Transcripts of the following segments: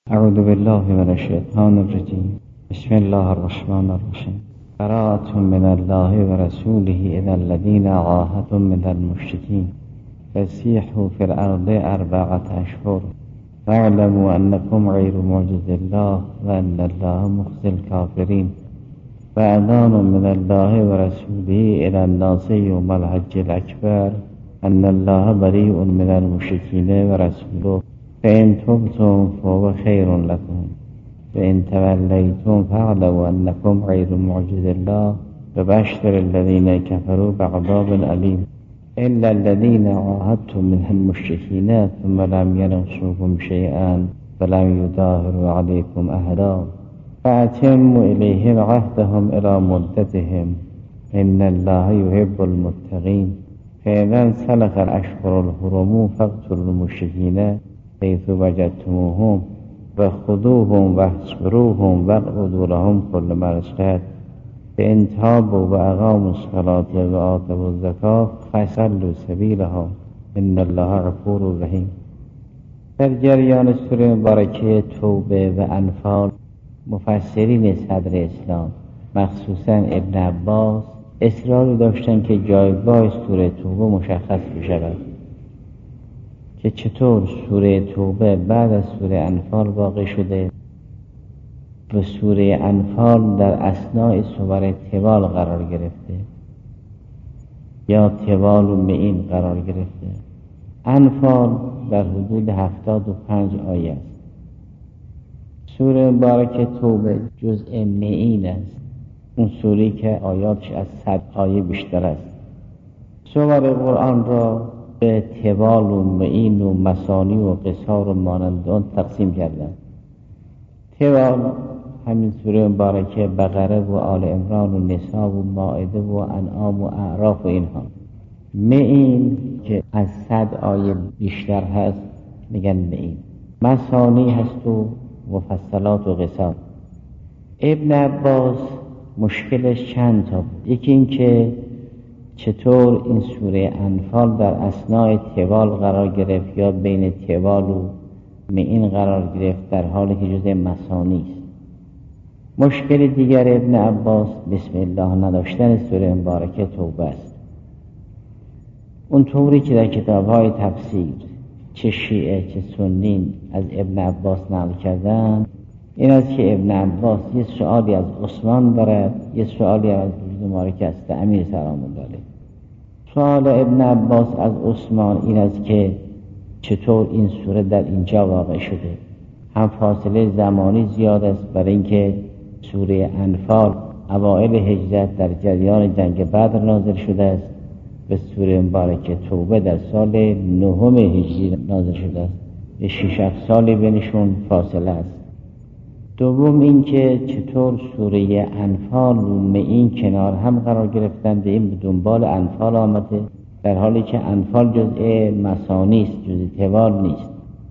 اعوذ بالله من الشیطان الرجیم. بسم الله الرحمن الرحیم. براءة من الله و رسوله الی الذین عاهدتم من المشرکین فسیحوا فی الارض 4 اشهر واعلموا انکم غیر معجز الله و ان الله مخزی الکافرین و اذان من الله و رسوله الی الناس یوم الحج الاکبر ان الله بریء من المشرکین و رسوله فإن تبتم فهو خير لكم وإن توليتم فاعلموا أنكم غير معجز الله وبشر الذين كفروا بعذاب أليم إلا الذين عاهدتم من المشركين ثم لم ينصروكم شيئا ولم يظاهروا عليكم أحدا فأتموا إليهم عهدهم إلى مدتهم إن الله يحب المتقين فإذا انسلخ الأشهر الحرم فاقتلوا المشركين حيث وجدتموهم وخذوهم واحصروهم واقعدوا لهم كل مرصد فإن تابوا وأقاموا الصلاة وآتوا الزكاة فخلوا سبيلهم إن الله غفور رحیم. در جریان سوره مبارکه توبه و انفال مفسرین صدر اسلام مخصوصا ابن عباس اصرار داشتن که جایگاه سوره توبه مشخص بشود که چطور سوره توبه بعد از سوره انفال واقع شده و سوره انفال در اثناء سور طوال قرار گرفته یا طوال و معین قرار گرفته. انفال در حدود 75 آیه است. سوره مبارکه توبه جزء معین است، اون سوره که آیاتش از 100 آیه بیشتر است. سور قرآن را به طوال و معین و مثانی و قصار و مانند آن تقسیم کردند. طوال همین سوره مبارکه بقره و آل عمران و نساء و مائده و انعام و اعراف و اینها. معین که از 100 آیه بیشتر هست میگن معین. مثانی هست و مفصلات و قصار. ابن عباس مشکلش چند تا بود. یکی این که چطور این سوره انفال در اثناء طوال قرار گرفت یا بین طوال و معین قرار گرفت در حالی که جزء مثانی است. مشکل دیگر ابن عباس بسم الله نداشتن سوره مبارکه توبه است. اون طوری که در کتاب‌های تفسیر چه شیعه چه سنی از ابن عباس نقل کردن این است که ابن عباس یه سوالی از عثمان دارد، یه سوالی از مبارکه است امیر سلام الله علیه. سوال ابن عباس از عثمان این است که چطور این سوره در اینجا واقع شده. هم فاصله زمانی زیاد است برای اینکه سوره انفال اوائل هجرت در جریان جنگ بدر نازل شده است و سوره مبارکه توبه در سال 9 هجری نازل شده است. 6 سالی بینشون فاصله است. دوم این که چطور سوره انفال و معین کنار هم قرار گرفتند، این به دنبال انفال آمده در حالی که انفال جزء مثانی است، جزء طوال نیست.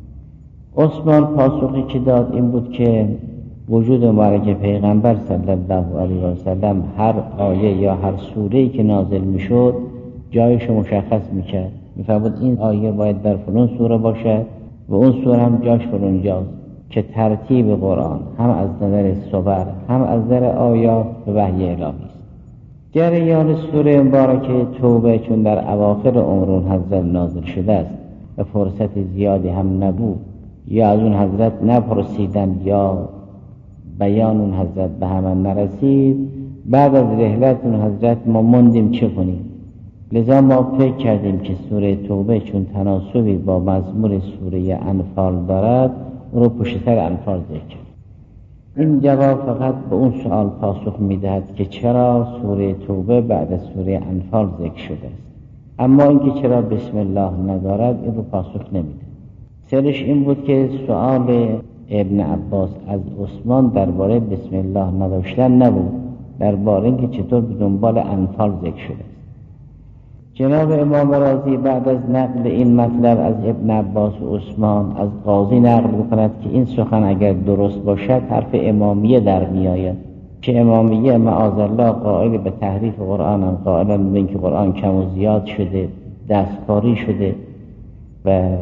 عثمان پاسخی که داد این بود که وجود مبارک پیغمبر صلی الله علیه و سلم هر آیه یا هر سوره‌ای که نازل میشد جایش مشخص میکرد. میفرمود این آیه باید در فلان سوره باشد و اون سوره هم جاش فلان جاست، که ترتیب قرآن هم از نظر سور هم از نظر آیات و وحی الهی است. جریان سوره مبارکه توبه چون در اواخر عمر اون حضرت نازل شده است و فرصت زیادی هم نبود یا از اون حضرت نپرسیدند یا بیان اون حضرت به همه نرسید، بعد از رحلت اون حضرت ما موندیم چه کنیم. لذا ما فکر کردیم که سوره توبه چون تناسبی با مزمور سوره انفال دارد او رو پشت سر انفال ذکر. این جواب فقط به اون سوال پاسخ میدهد که چرا سوره توبه بعد از سوره انفال ذکر شده است، اما اینکه چرا بسم الله ندارد این رو پاسخ نمیده. سرش این بود که سوال ابن عباس از عثمان درباره بسم الله نداشتن نبود، درباره اینکه چطور به دنبال انفال ذکر شده است. جناب امام رازی بعد از نقل این مطلب از ابن عباس و عثمان از قاضی نقل بکند که این سخن اگر درست باشد حرف امامیه در میآید که امامیه معاذالله قائل به تحریف قرآن هم قائلن به اینکه قرآن کم و زیاد شده، دستکاری شده و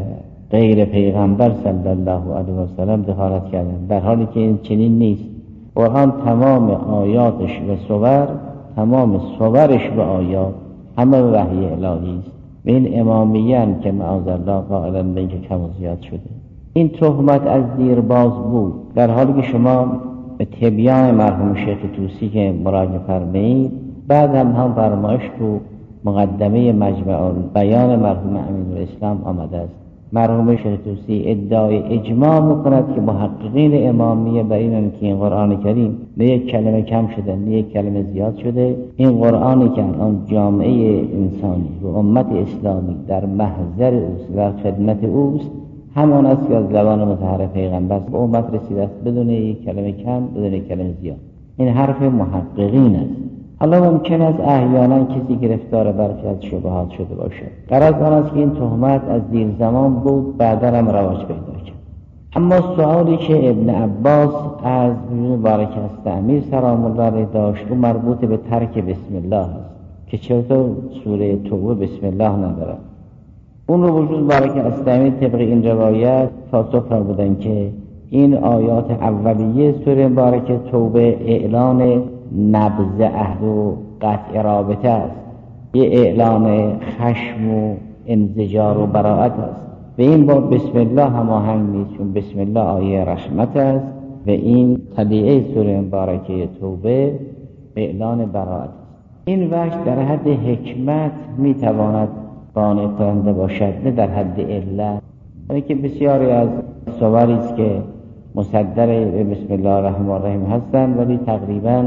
غیر پیغمبر صلی الله علیه و سلم دخالت کردند، در حالی که این چنین نیست. قرآن تمام آیاتش و صور، تمام صورش به آیات همه به وحی الهی است. به این امامیان که معاذالله قائلا به اینکه کم و زیاد شده. این تهمت از دیرباز بود، در حالی که شما به تبیان مرحوم شیخ طوسی که مراجعه فرمایید، بعد هم فرمایش تو مقدمه مجمع بیان مرحوم امین‌الاسلام آمده است. مرحوم شیخ طوسی ادعای اجماع میکند که محققین امامیه بر اینن که این قرآن کریم نه یک کلمه کم شده نه یک کلمه زیاد شده. این قرآنی که آن جامعه انسانی و امت اسلامی در محضر اوست و خدمت اوست، همان است که از زبان مطهر پیغمبر به امت رسیده است، بدون یک کلمه کم بدون یک کلمه زیاد. این حرف محققین است. حالا ممکن است احیانا کسی گرفتار برخی از شبهات شده باشد. غرض آن است که این تهمت از دیر زمان بود، بعدا هم رواج پیدا کرد. اما سوالی که ابن عباس از مبارک استعمیر سلام الله علیه داشت، او مربوط به ترک بسم الله است که چطور سوره توبه بسم الله ندارد. اون رو وجود مبارک استعمیر طبق این روایت پاسخ فرمودن که این آیات اولیه سوره مبارک توبه اعلان نبض عهد و قطع رابطه است، یه اعلان خشم و انزجار و براءت است. و این با بسم الله هماهنگ نیست، چون بسم الله آیه رحمت است و این تلیعه سوره مبارکه توبه اعلان براءت است. این وجه در حد حکمت میتواند قانع کننده باشد، نه در حد علت. یعنی که بسیاری از صوری است که مصدر به بسم الله الرحمن الرحیم هستند، ولی تقریبا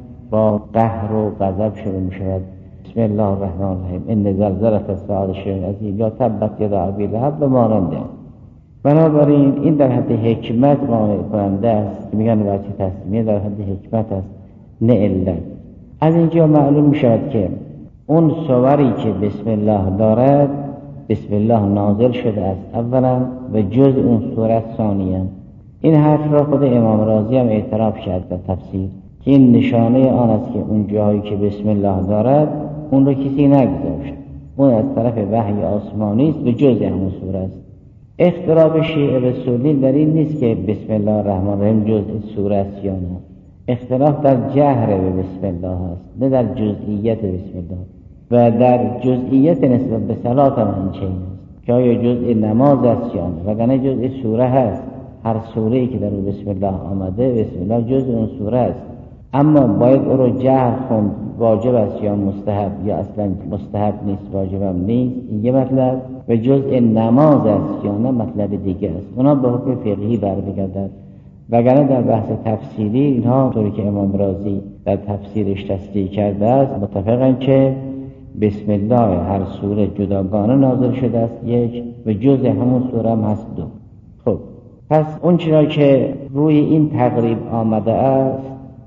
با قهر و غضب شروع می شود. بسم الله الرحمن الرحیم ان زلزله الساعه شیء عظیم یا تبت یدا ابی لهب و ماننده. بنابراین این در حد حکمت قانع کننده است، میگن وجه تسمیه در حد حکمت است نه علت. از اینجا معلوم می شود که اون سوری که بسم الله دارد بسم الله نازل شده است اولا و جز اون سوره ثانیا. این حرف را خود امام رازی هم اعتراف کرد در تفسیر که این نشانه آن است که اون جایی که بسم الله دارد اون را کسی نگذاشت، اون از طرف وحی آسمانی است و جز همون سوره است. اختلاف شیعه و سنی در این نیست که بسم الله الرحمن الرحیم جز سوره است یا نه. اختلاف در جهر به بسم الله است، نه در جزئیت بسم الله. و در جزئیت نسبت به صلات هم این چنین است که آیا جزء نماز است یا نه، وگرنه جزء سوره هست. هر سوره‌ای که در اون بسم الله آمده بسم الله جزء اون سوره است، اما باید او رو جهر خوند، واجب است یا مستحب، یا اصلا مستحب نیست واجب هم نیست، این یه مطلب. و جزء نماز است یا نه مطلب دیگه است. اونا به حکم فقهی برمیگردد، وگرنه در بحث تفسیری اینها طوری که امام رازی در تفسیرش تصدیق کرده است متفقن که بسم الله هر سوره جداگانه نازل شده است یک، و جزء همون سوره هم هست دو. خب پس اون چرا که روی این تقریب آمده است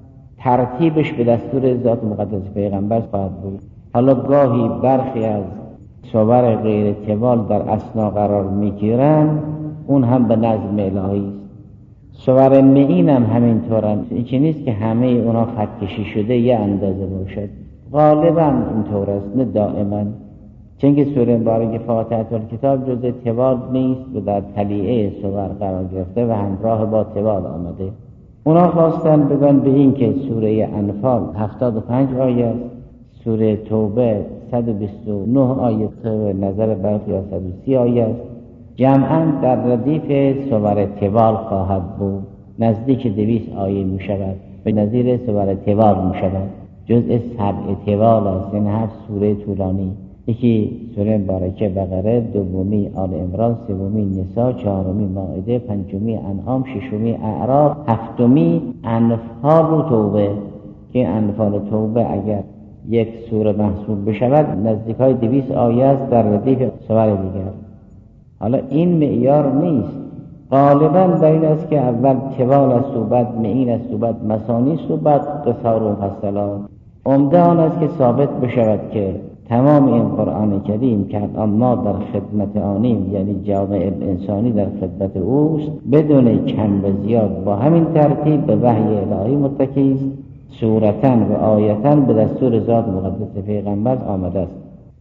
ترتیبش به دستور ذات مقدس پیغمبر خواهد بود. حالا گاهی برخی از صور غیر طوال در اسنا قرار میگیرن، اون هم به نظم الهی است. صور معین هم همینطورن، این که نیست که همه اونا خط کشی شده یه اندازه باشد، غالبا اینطور است نه دائما. چون که سوره مبارکه فاتحه الکتاب جزء طوال نیست و در تلیعه صور قرار گرفته و همراه با طوال آمده. اونا خواستن بگن به این که سوره انفال 75 آیه است، سوره توبه 129 آیه و نظر برخی 130 آیه است، جمعاً در ردیف صور طوال خواهد بود، نزدیک 200 آیه می شود، به نظیر صور طوال می شود. جزء 7 طوال است، یعنی 7 سوره طولانی. یکی سوره مبارکه بقره، دومی آل عمران، سومی نساء، چهارمی مائده، پنجمی انعام، ششمی اعراف، هفتمی انفال و توبه که انفال و توبه اگر یک سوره محسوب بشود نزدیکای 200 آیه است در ردیف سور دیگر. حالا این معیار نیست، غالباً بر این است که اول طوال است و بعد معین است و بعد مثانی است و بعد قصار و مفصلات. عمده آن است که ثابت بشود که تمام این قرآن کریم که ما در خدمت آنیم، یعنی جامعه انسانی در خدمت اوست، بدون کم و زیاد با همین ترتیب به وحی الهی متکی است، صورتاً و آیتاً به دستور ذات مقدس پیغمبر آمده است.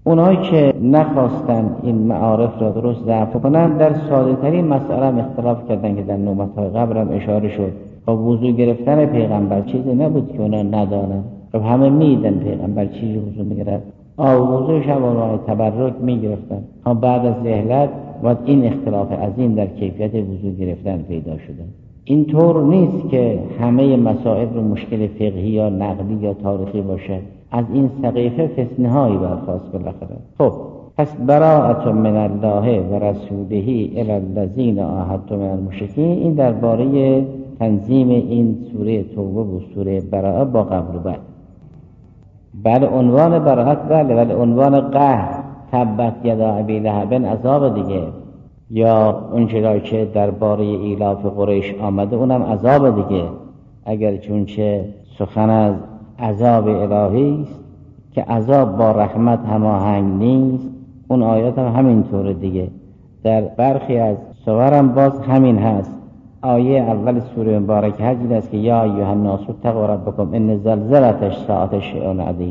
اونایی که نخواستن این معارف را درست ضبط کنن در ساده ترین مسئله هم اختلاف کردن که در نوبت‌های قبل هم اشاره شد. با وضو گرفتن پیغمبر چیزی نبود که اونا ندانن. خب همه میدن پیغمبر چیزی وضو میگرفت. وضوش هم راه تبرک میگرفتن. اما بعد از رحلت باید این اختلاف عظیم در کیفیت وضو گرفتن پیدا شده. این طور نیست که همه مسائل رو مشکل فقهی یا نقلی یا تاریخی باشه. از این سقیفه فتنه‌هایی برخاست بالاخره. خب پس براءت من الله و رسوله الی الذین عاهدتم من المشرکین، این درباره تنظیم این سوره توبه و سوره براءه با قبل و بعد. بله عنوان براءت بله، ولی عنوان قهر تبت یدا ابی لهب عذاب دیگه، یا اون چیزی که درباره ایلاف قریش آمده اونم عذاب دیگه، اگر چونچه سخن از عذاب الهی است که عذاب با رحمت هماهنگ نیست، اون آیات هم همینطوره دیگه. در برخی از سورم باز همین هست. آیه اول سوره مبارکه هجین است که یا ایها الناس اتقوا ربکم ان زلزلة الساعة شیء عظیم.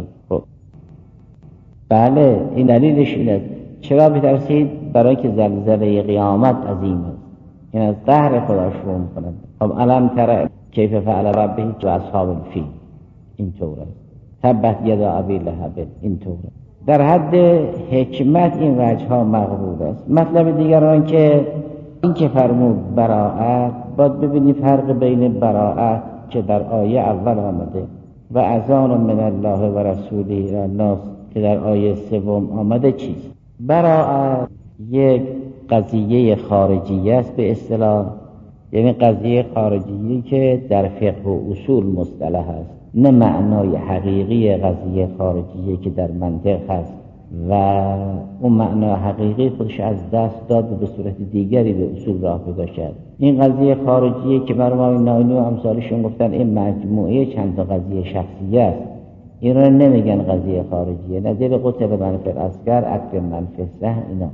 بله این دلیلش اینه. چرا بترسید؟ برای که زلزله قیامت عظیم است. این از قهر خدا شروع می‌کند. خب الم تر کیف فعل ربک و اصحاب الفیل، اینطوره. تبت یدا ابی لهب، اینطوره. در حد حکمت این وجه‌ها مقبول است. مطلب دیگر آن که این که فرمود براءت، باید ببینی فرق بین براءت که در آیه اول آمده و اذان من الله و رسوله الی الناس که در آیه سوم آمده چیست. براءت یک قضیه خارجی است به اصطلاح، یعنی قضیه خارجی که در فقه و اصول مصطلح است، نه معنای حقیقی قضیه خارجی که در منطق هست و اون معنای حقیقی خودش از دست داد و به صورت دیگری به اصول راه پیدا کرد. این قضیه خارجی که مرحوم نائینی و امثالشون گفتن این مجموعه چند تا قضیه شخصیه است، این را نمیگن قضیه خارجیه. نظیر قتل من فی العسکر، اکرم من فی السحر، اینا.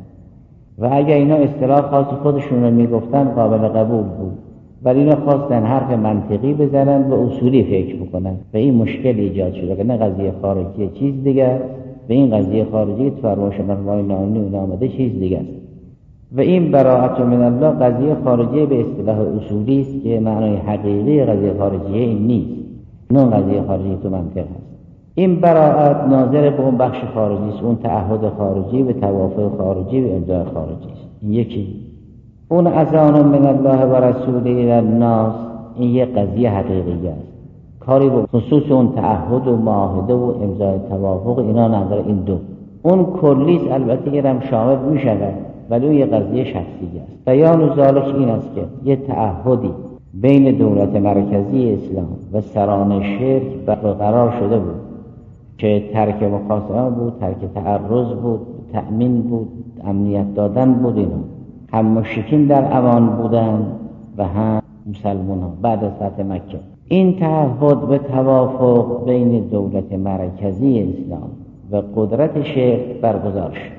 و اگر اینا اصطلاح خاص خودشون رو میگفتن قابل قبول بود، ولی اینا خواستن حرف منطقی بزنن و اصولی فکر بکنن و این مشکل ایجاد شده که نه قضیه خارجی چیز دیگه و این قضیه خارجی تو فرمایش مرحوم نائینی آمده چیز دیگه است. و این براءت من الله قضیه خارجی به اصطلاح اصولی است که معنای حقیقی قضیه خارجی این نیست. نه قضیه خارجی تو منطق هست. این براءت ناظر به اون بخش خارجی است، اون تعهد خارجی به توافق خارجی به امضای خارجی است. این یکی. اون اذان من الله و رسوله الی الناس، این یک قضیه حقیقی است. کاری به خصوص اون تعهد و معاهده و امضای توافق اینا نداره. این دو اون کلیس البته گرم شامل می شود، ولی اون یک قضیه شخصی است. بیان ذالک این است که یه تعهدی بین دولت مرکزی اسلام و سران شرک برقرار شده بود که ترک مخاصمه بود، ترک تعرض بود، تأمین بود، امنیت دادن بود. اینا هم مشرکین در امان بودن و هم مسلمان ها بعد از فتح مکه. این تعهد به توافق بین دولت مرکزی اسلام و قدرت شرک برگزار شد،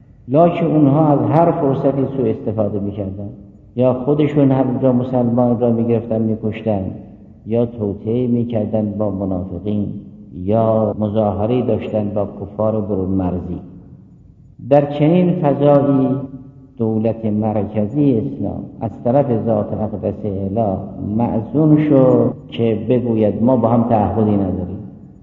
لکن اونها از هر فرصتی سوء استفاده می‌کردن، یا خودشون هم جا مسلمان را می‌گرفتن می‌کشتن، یا توطئه می‌کردن با منافقین، یا مظاهره داشتن با کفار برون مرزی. در چنین فضایی دولت مرکزی اسلام از طرف ذات اقدس اله مأذون شد که بگوید ما با هم تعهدی نداریم.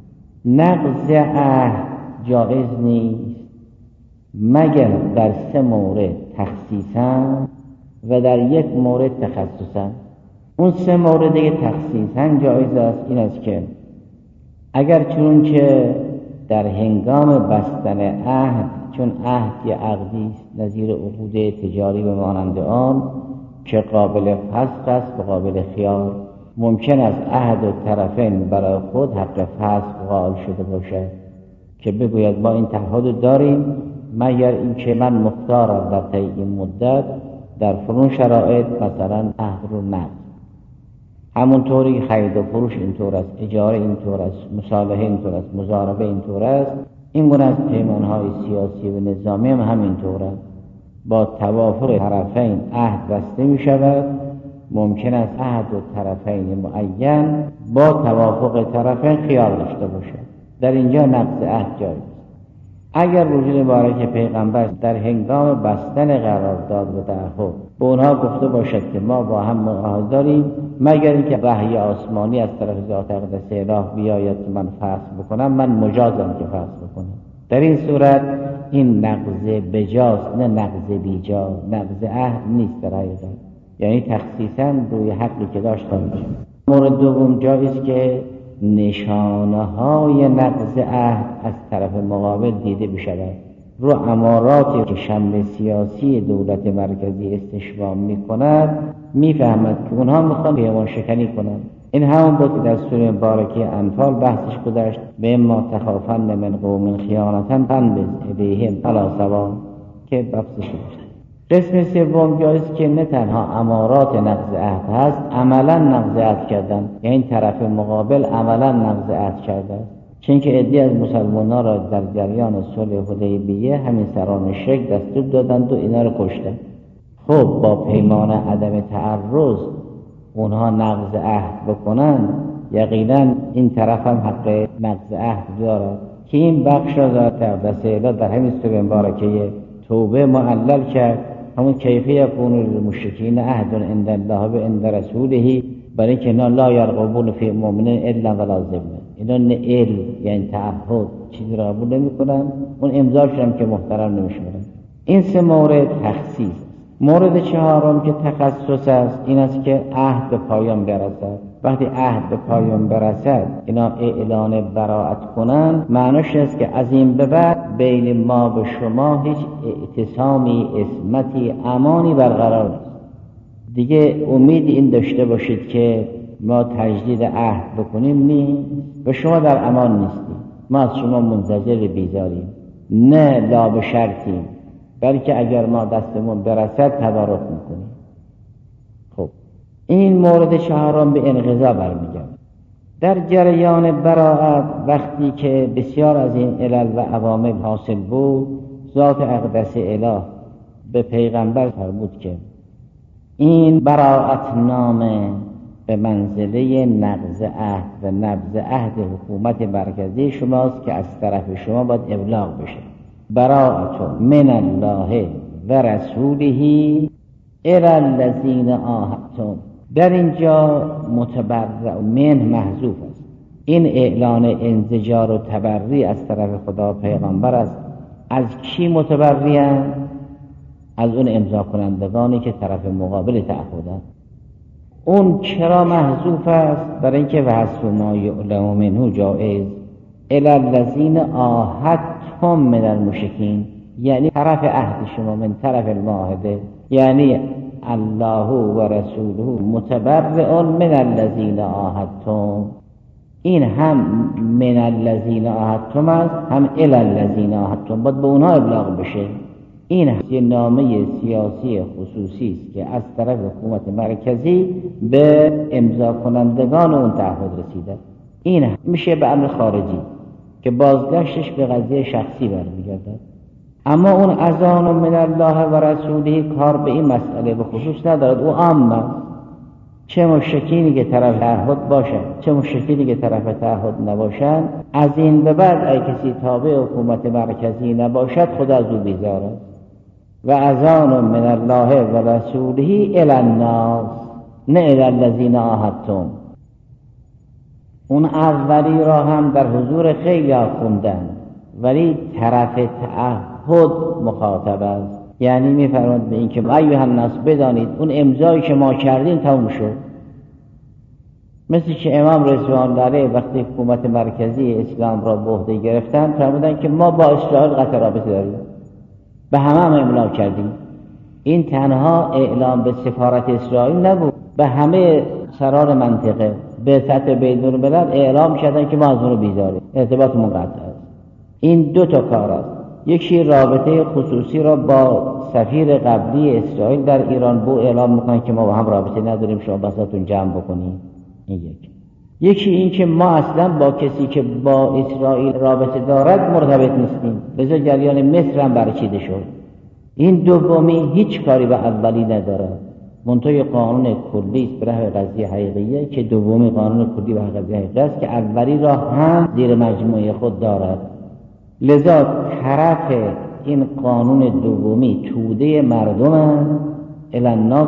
نقض عهد جایز نیست مگر در 3 مورد تخصیصا و در 1 مورد تخصصا. اون 3 مورد تخصیصا جایز است. این است که اگر چون که در هنگام بستن عهد، چون عهد یه عقدی است نظیر عقود تجاری به مانند آن که قابل فسخ است و قابل خیار، ممکن است عهد و طرفین برای خود حق فسخ قائل شده باشد که بگوید ما این تعهد داریم مگر این که من مختارم در طی این مدت در فلان شرایط مثلا عهد رو نقض. همونطوری خرید و فروش اینطور است، اجاره اینطور است، مصالحه اینطور است، مضاربه اینطور است. این گونه از پیمانهای سیاسی و نظامی هم همینطور است. با توافق طرفین عهد بسته می شود. ممکن است عهد و طرفین معین با توافق طرفین خیار داشته باشد. در اینجا نقض عهد جایز است. اگر وجود مبارک پیغمبر در هنگام بستن قرارداد و تعهد به اونها گفته باشد که ما با هم معاهده داریم مگر اینکه وحی آسمانی از طرف ذات اقدس اله بیاید که من فسخ بکنم، من مجازم که فسخ بکنم. در این صورت این نقض بجاست، نه نقض بیجا. نقض عهد نیست در حقیقت، یعنی تخصیصا روی حقی که داشت میشه. مورد دوم جاییست که نشانه های نقض عهد از طرف مقابل دیده بشود. رو اماراتی که شمل سیاسی دولت مرکزی استشمام میکند میفهمد که اونها میخوان پیمان شکنی کنند. این همون بود که در سوره مبارکه انفال بحثش گذشت: به ما تخافن من قوم خیانتا فانبذ الیهم علی سواء، که بحثش گذشت. قسم سوم جاییست که نه تنها امارات نقض عهد هست، عملا نقض عهد کردن، یعنی طرف مقابل عملا نقض عهد کرده است. چون که عده‌ای از مسلمانان را در جریان صلح حدیبیه همین سران شرک دستور دادند و اینا را کشتند. خب با پیمان عدم تعرض اونها نقض عهد بکنن، یقینا این طرف هم حق نقض عهد دارد که این بخش را ذات اقدس اله در همین سوره مبارکه توبه معلل کرد. همون کیفی یکون للمشرکین عهد عند الله و عند رسوله، برای که اینا لا یرقبون فی مؤمن الا ولا ذمه. اینا نه یعنی تعهد چیزی را قبول نمی کنن، اون امضاش هم که محترم نمیشمارن. این سه مورد تخصیص. مورد چهارم که تخصص است این است که عهد به پایان برسد. وقتی عهد به پایان برسد اینا اعلان براءت کنن، معنیش است که از این به بعد بین ما و شما هیچ اعتصامی، عصمتی، امانی برقرار نیست. دیگه امید این داشته باشید که ما تجدید عهد بکنیم نیست و شما در امان نیستیم. ما از شما منتظر بیزاریم، نه لا به شرطیم، بلکه اگر ما دستمون برسد تدارک میکنیم. خب این مورد چهارم به انقضا برمیگرد. در جریان براءت وقتی که بسیار از این علل و عوامل حاصل بود، ذات اقدس اله به پیغمبر فرمود که این براءت نامه به منزله نقض عهد و نبض عهد حکومت مرکزی شماست که از طرف شما باید ابلاغ بشه. براءت من الله و رسوله الی الذین عاهدتم. در اینجا متبرع من محذوف است. این اعلان انزجار و تبرئ از طرف خدا پیغمبر است. از کی متبرئند؟ از اون امضا کنندگانی که طرف مقابل تعهدند. اون چرا محذوف است؟ برای اینکه وحذف ما یعلم منه جائز. الی الذین عاهدتم من المشرکین، یعنی طرف عهد شما، من طرف المعاهده، یعنی الله و رسوله متبرئ من الذین عاهدتم. این هم من الذین عاهدتم است، هم الی الذین عاهدتم، باید به اونها ابلاغ بشه. این یه نامه سیاسی خصوصی است که از طرف حکومت مرکزی به امضا کنندگان اون تعهد رسیده. این میشه به امر خارجی که بازگشتش به قضیه شخصی برمیگرده. اما اون اذان من الله و رسوله کار به این مسئله به خصوص ندارد، او عام است. چه مشرکینی که طرف تعهد باشند، چه مشرکینی که طرف تعهد نباشند، از این به بعد ای کسی تابع حکومت مرکزی نباشد خدا از او بیزار است. و اذان من الله و رسوله الی الناس نه الی الذین عاهدتم. اون اولی را هم در حضور خیلی خوندن، ولی طرف تعهد مخاطب است. یعنی میفرماد به این که ایها الناس بدانید اون امضایی که ما کردیم تموم شد. مثل که امام رضوان الله علیه وقتی حکومت مرکزی اسلام را به عهده گرفتن فرمودن که ما با اسرائیل قطع رابطه داریم، به همه امضا کردیم. این تنها اعلام به سفارت اسرائیل نبود، به همه سران منطقه به سطح بین‌الملل اعلام کردن که ما از اون رو بیزاریم، ارتباطمون قطع است. این دو تا کار است. یکی رابطه خصوصی را با سفیر قبلی اسرائیل در ایران بو اعلام میکنن که ما با هم رابطه نداریم، شما بساتون جمع بکنید. این یکی این که ما اصلا با کسی که با اسرائیل رابطه دارد مرتبط نیستیم، لذا جریان مصر هم برچیده شد. این دومی هیچ کاری به اولی ندارد، منتهی قانون کلی است برای قضیه حقیقیه که دومی قانون کلی برای قضیه حقیقی است که اولی را هم زیر مجموعه خود دارد. لذا طرف این قانون دومی توده مردم الی الناس،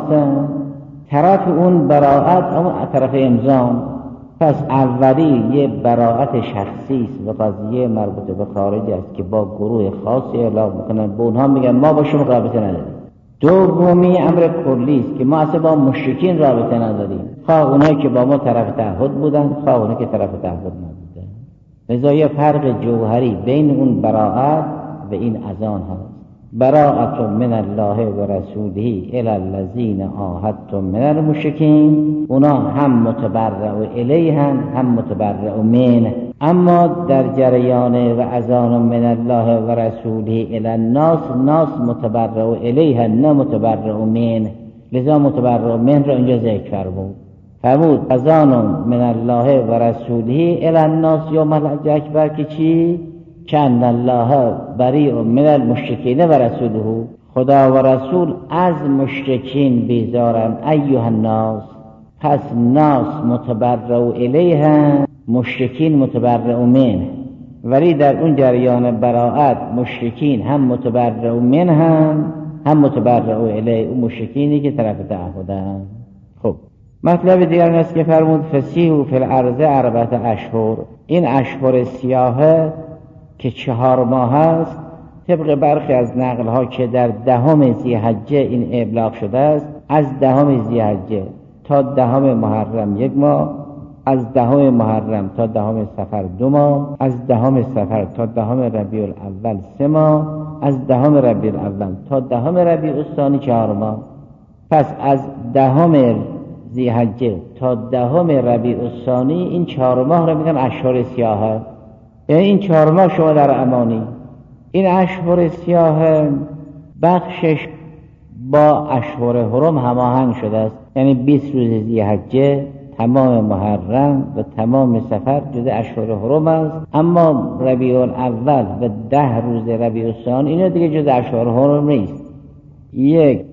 طرف اون براءت اما طرف امضا. پس اولی یه براءت شخصی است و قضیه مربوط به خارج است که با گروه خاصی اعلام میکنن، به اونها میگن ما با شما رابطه نداریم. دومی امر کلی است که ما اصلا با مشرکین رابطه نداریم، خواه اونایی که با ما طرف تعهد بودن خواه اونایی که طرف تعهد نبودن. لذا یه فرق جوهری بین اون براءت و این اذان هست. براءت من الله و رسوله الی الذین عاهدتم من المشرکین، اونا هم متبرع الیه هم متبرع منه. اما در جریان و اذان من الله و رسوله الی الناس، ناس متبرع الیه نه متبرع منه. لذا متبرع منه را اینجا ذکر فرمود اذان من الله و رسوله الی الناس یوم الحج اکبر که چی؟ کان الله بریء من المشرکین و رسوله، خدا و رسول از مشرکین بیزارن. ایها الناس، پس ناس متبرع الیه، مشرکین متبرع منه. ولی در اون جریان براءت مشرکین هم متبرع منه هم متبرع الیه، اون مشرکینی که طرف تعهدن. خب مطلب دیگر این است که فرمود فسیحوا فی الارض 4 اشهر. این اشهر سیاهه که 4 ماه است، طبق برخی از نقل ها که در 10 ذی‌حجه این ابلاغ شده است، از 10 ذی‌حجه تا 10 محرم 1 ماه، از 10 محرم تا 10 صفر 2 ماه، از 10 صفر تا 10 ربیع الاول 3 ماه، از 10 ربیع الاول تا 10 ربیع الثانی 4 ماه. پس از 10 ذی‌حجه تا 10 ربیع الثانی این 4 ماه را میگن اشهر سیاهه. یعنی این 4 ماه شما در امانی. این اشهر سیاه بخشش با اشهر حرم هماهنگ شده است، یعنی 20 روز ذی‌حجه، تمام محرم و تمام صفر جز اشهر حرم است. اما ربیع الاول و 10 روز ربیع الثانی اینا دیگه جز اشهر حرم نیست. یک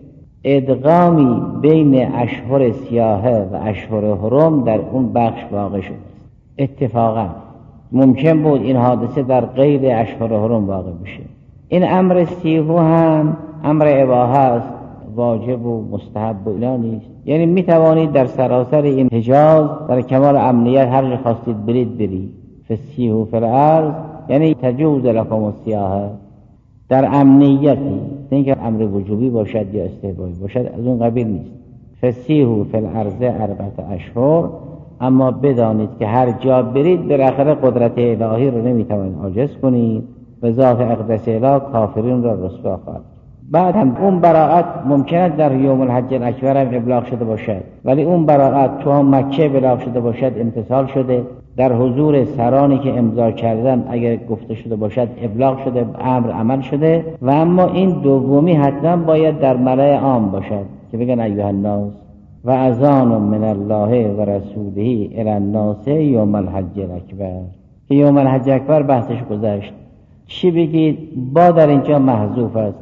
ادغامی بین اشهر سیاهه و اشهر حرم در اون بخش واقع شده است. اتفاقا ممکن بود این حادثه در غیر اشهر حرم واقع بشه. این امر سیهو هم امر اباحه است، واجب و مستحب و اینا نیست. یعنی می توانید در سراسر این حجاز در کمال امنیت هر جا خواستید برید. فسیحوا فی الارض یعنی تجوز لکم السیاحه، در امنیتی، اینکه امر وجوبی باشد یا استحبابی باشد، از اون قبیل نیست. فسیحوا فی الارض 4 اشهر، اما بدانید که هر جا برید بالاخره قدرت الهی رو نمیتوانید عاجز کنید و ذات اقدس الهی کافرین را رسوا خواهد. بعد هم اون براءت ممکن در یوم الحج الاکبر هم ابلاغ شده باشد، ولی اون براءت تو مکه ابلاغ شده باشد امتثال شده، در حضور سرانی که امضا کردن اگر گفته شده باشد ابلاغ شده، امر عمل شده. و اما این دومی حتما باید در ملأ عام باشد که بگن ایها الناس و اذان من الله و رسوله الی الناس یوم الحج الاکبر. که یوم الحج اکبر بحثش گذشت، چی بگید؟ با در اینجا محذوف است،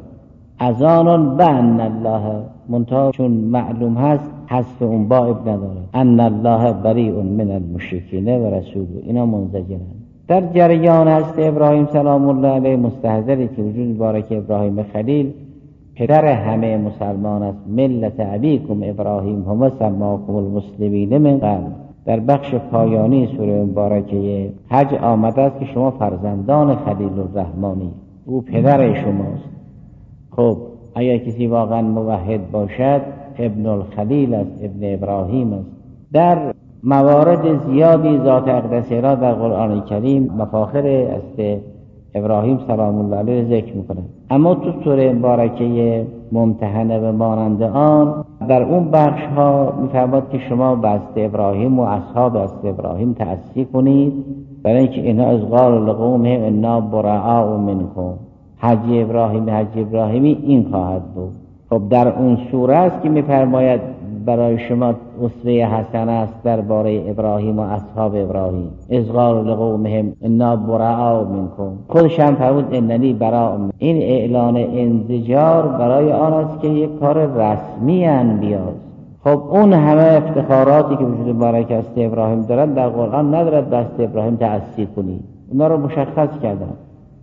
اذان بان الله، منتها چون معلوم هست حذف اون با اب نداره. ان الله بریء من المشرکین و رسوله، اینا منزجرند. در جریان هست ابراهیم سلام الله علیه مستحضری که وجود مبارک ابراهیم خلیل پدر همه مسلمان است. ملت ابیکم ابراهیم هم سماکم المسلمین من قبل. در بخش پایانی سوره مبارکه حج آمده است که شما فرزندان خلیل الرحمانی، او پدر شماست. خب اگر کسی واقعا موحد باشد ابن الخلیل است، ابن ابراهیم است. در موارد زیادی ذات اقدس الهی در قرآن کریم مفاخر است ابراهیم سلام الله علیه ذکر میکنه. اما تو سوره مبارکه ممتحنه و مانند آن در اون بخش ها میفرماد که شما بست ابراهیم و اصحاب است ابراهیم تأسی کنید، برای اینکه اینا از قال لقومهم انا براء منکم. حج ابراهیمی این خواهد بود. خب در اون سوره است که میفرماید برای شما اسوه حسنه است درباره ابراهیم و اصحاب ابراهیم. از قال لقومهم انا براء منکم، خودش هم فرمود اننی براء. این اعلان انزجار برای آن است که یک کار رسمی انبیاست. خب اون همه افتخاراتی که وجود مبارک است ابراهیم دارد در قرآن ندارد بست ابراهیم تأسی کنید، اونا رو مشخص کردن.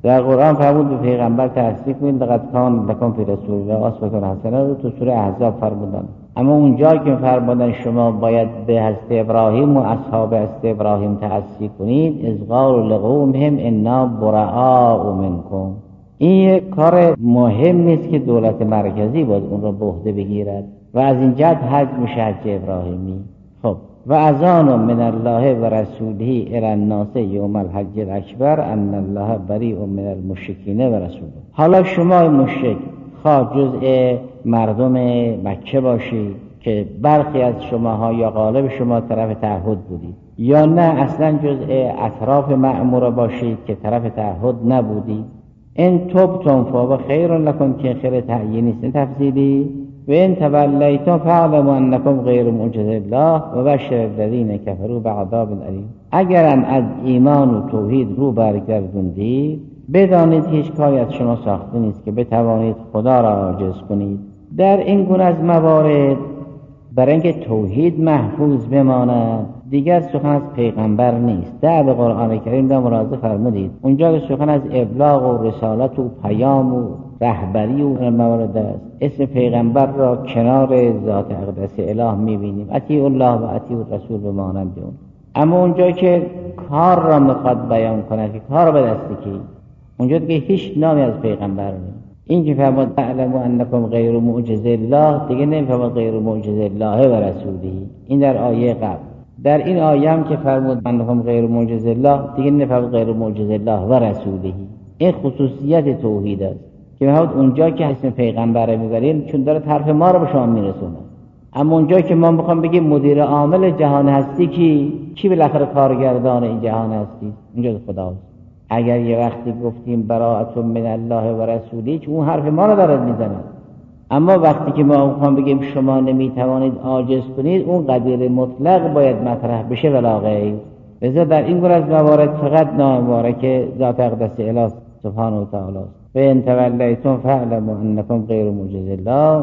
در قرآن فرمود به پیغمبر تصدیق کنید لقد کان لکم فی رسول الله اسوة حسنه رو تو سوره احزاب فرمودن. اما اونجا که فرمودن شما باید به حضرت ابراهیم و اصحاب حضرت ابراهیم تصدیق کنید، اذ قالوا لقومهم انا براء منکم، این یک کار مهم نیست که دولت مرکزی باید اون رو به عهده بگیرد و از این جهت حج میشه حج ابراهیمی. خب و اذان من الله و رسوله الی الناس یوم الحج الاکبر ان الله بریء من المشرکین و رسوله. حالا شما مشرک خواه جزء مردم مکه باشید که برخی از شماها یا غالب شما طرف تعهد بودید، یا نه اصلا جزء اطراف معموره باشید که طرف تعهد نبودید. ان تبتم فهو خیر لکم، که خیر تعیینی است تفصیلی. و ان تولیتم فاعلموا انکم غیر معجز الله و بشر الذین کفروا بعذاب الیم. اگرم از ایمان و توحید رو برگردوندید، بدانید هیچ کاری از شما ساخته نیست که بتوانید خدا را عاجز کنید. در این گونه از موارد برای اینکه توحید محفوظ بماند دیگر سخن از پیغمبر نیست. در قرآن کریم را ملاحظه فرمودید اونجا که سخن از ابلاغ و رسالت و پیام و رهبری و موارد است، اسم پیغمبر را کنار ذات اقدس اله میبینیم، اطیعوا الله و اطیعوا الرسول بمانند اون. اما اونجا که کار را میخواد بیان کند که کار به دست کی، اونجا دیگه هیچ نامی از پیغمبر نیست. این که فرمود اعلموا انکم غیر معجز الله، دیگه نمیفرماد غیر معجز الله و رسوله. این در آیه قبل. در این آیه هم که فرمود انکم غیر معجز الله، دیگه نمیفرماد غیر معجز الله و رسوله. این خصوصیت توحید است که فرمود اونجا که اسم پیغمبر میبریم چون داره طرف ما رو به شما میرسونه. اما اونجا که ما میخوام بگیم مدیر عامل جهان هستی کی بالاخره کارگردان این جهان هستی؟ اونجا خداست. اگر یه وقتی گفتیم براءت من الله و رسوله، چون اون حرف ما رو دارد میزنه. اما وقتی که ما میخوام بگیم شما نمیتوانید عاجز کنید، اون قدیر مطلق باید مطرح بشه ولا غیر. لذا در این گونه از موارد فقط نام مبارک ذات اقدس اله سبحانه و تعالی است. و ان تولیتم فاعلموا انکم غیر معجز الله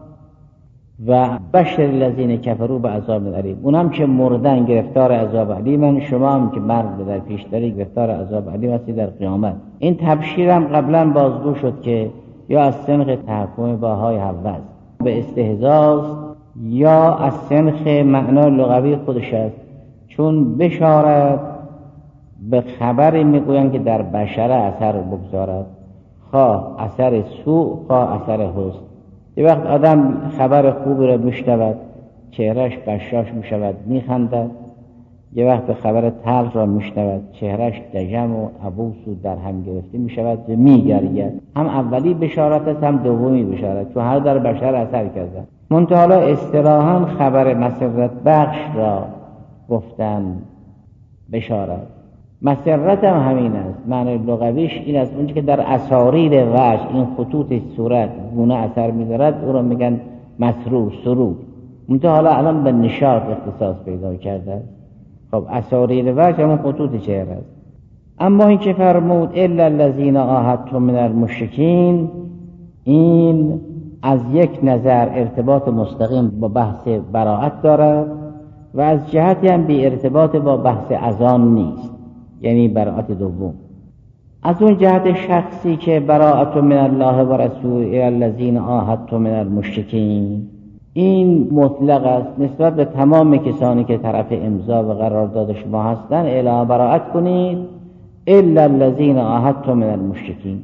و بشر الذین کفروا بعذاب الیم. اونم که مردن گرفتار عذاب علیم، شما هم که مرگ در پیش داری گرفتار عذاب علیم هستی در قیامت. این تبشیرم قبلا بازگو شد که یا از سنخ تحکم باهای حوض به استهزاست یا از سنخ معنا لغوی خودش است، چون بشارت به خبری میگویند که در بشر اثر بگذارد، خواه اثر سوء خواه اثر حسن. یه وقت آدم خبر خوبی را میشنود چهرش بشاش میشود میخندد، یه وقت خبر تلخ را میشنود چهرش دژم و عبوس و در هم گرفته میشود و میگرید. هم اولی بشارت است هم دومی بشارت، چون هر در بشر اثر کرده. منتها اصطلاحاً خبر مسرت بخش را گفتن بشارت. مسرت هم همین است، معنی لغویش این است اونچه که در اساریر وجه این خطوط صورت گونه اثر می‌دارد او را میگن مسرور سرور. منتها الان به نشاط اختصاص پیدا کرده. خب اساریر وجه همون خطوط چهره است. اما این که فرمود الا الذین عاهدتم من المشرکین، این از یک نظر ارتباط مستقیم با بحث براءت دارد و از جهتی هم بی ارتباط با بحث اذان نیست، یعنی براءت دوم. از اون جهت شخصی که براءت من الله و رسوله الذین عاهدتم من المشرکین، این مطلق است نسبت به تمام کسانی که طرف امضا و قرارداد شما هستند. اعلام براءت کنید الا الذین عاهدتم من المشرکین.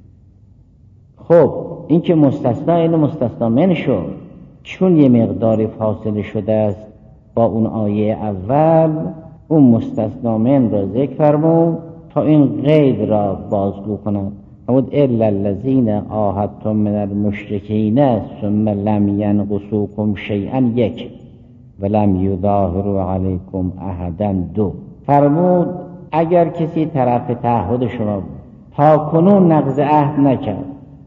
خب این که مستثنا، اینو مستثنا من شد، چون یه مقداری فاصله شده است با اون آیه اول، اون مستثنا من را ذکر فرمود تا این قید را بازگو کند. فرمود الا الذین عاهدتم من المشرکین ثم لم ینقصوکم شیئا، یک، ولم یظاهروا علیکم احدا، دو. فرمود اگر کسی طرف تعهد شما بود تا کنون نقض عهد نکرد،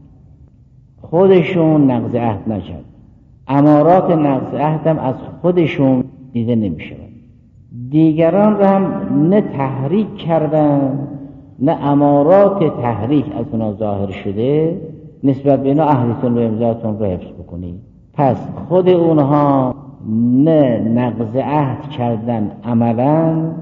خودشون نقض عهد نکرد، امارات نقض عهد هم از خودشون دیده نمیشه، دیگران را هم نه تحریک کردن نه امارات تحریک از اونا ظاهر شده، نسبت به اینا عهدتون رو امضاتون رو حفظ بکنید. پس خود اونها نه نقض عهد کردن عملا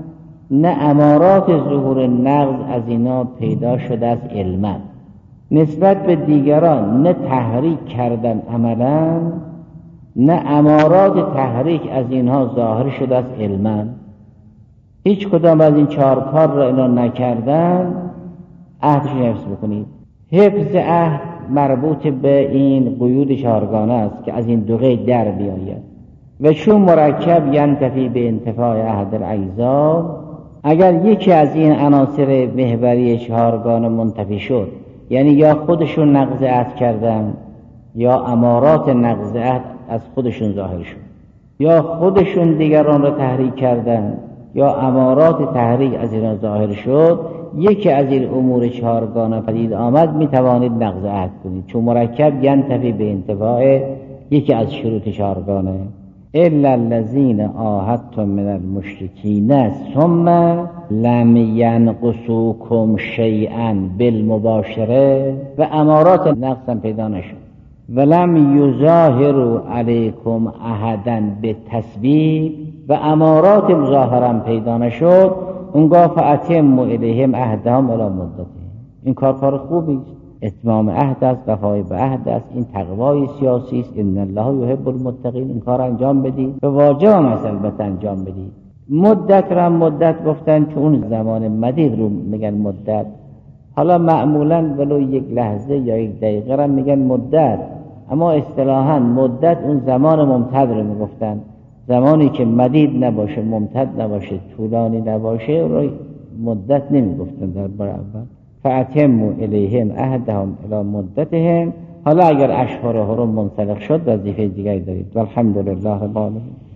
نه امارات ظهور نقض از اینا پیدا شده است علما، نسبت به دیگران نه تحریک کردن عملا، نه امارات تحریک از اینها ظاهر شده است علما. هیچ کدام از این 4 کار را اینا نکردن. عهدشون حفظ بکنید. حفظ عهد مربوط به این قیود 4گانه است که از این 2 قید در بیاید. و چون مرکب ینتفی به انتفاع عهد الاجزا، اگر یکی از این عناصر محوری 4گانه منتفی شد، یعنی یا خودشون نقض عهد کردن یا امارات نقض عهد از خودشون ظاهر شد، یا خودشون دیگران را تحریک کردن یا امارات تحریک از اینا ظاهر شد، یکی از این امور 4گانه پدید آمد، می توانید نقض عهد کنید، چون مرکب ینتفی به انتفاع یکی از شروط 4گانه. الا الذين عاهدتم من المشركين ثم لم ينقصوكم شيئا بالمباشره، و امارات نقص پیدا نشد، ولم یظاهروا علیکم احدا بالتسبیب، و امارات ظاهرا پیدا نشد، اونگاه فاتموا الیهم عهدهم الی مدتهم. این کار خوبی است، اتمام عهد است، وفای به عهد است، این تقوای سیاسی است. ان الله یحب المتقین. این کار انجام بدید و واجب هم است البته انجام بدید. مدت را مدت گفتن که اون زمان مدید رو میگن مدت. حالا معمولا ولو 1 لحظه یا 1 دقیقه را میگن مدت، اما اصطلاحا مدت اون زمان ممتد رو میگفتن. زمانی که مدید نباشه، ممتد نباشه، طولانی نباشه رو مدت نمیگفتن در بار اول. فاتموا الیهم عهدهم الی مدتهم. حالا اگر اشهر حرم منسلخ شد وظیفه دیگری دارید. والحمدلله رب العالمین.